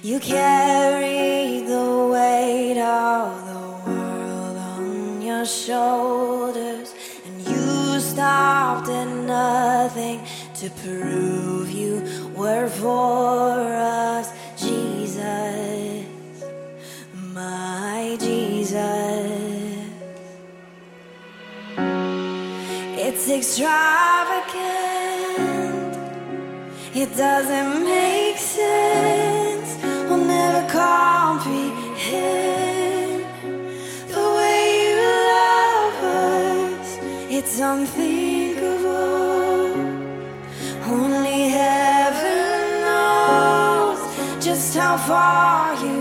You carried the weight of the world on your shoulders, and you stopped at nothing to prove you were for us. Jesus, my Jesus. It's extravagant, it doesn't make sense. I'll never comprehend the way you love us. It's unthinkable. Only heaven knows just how far you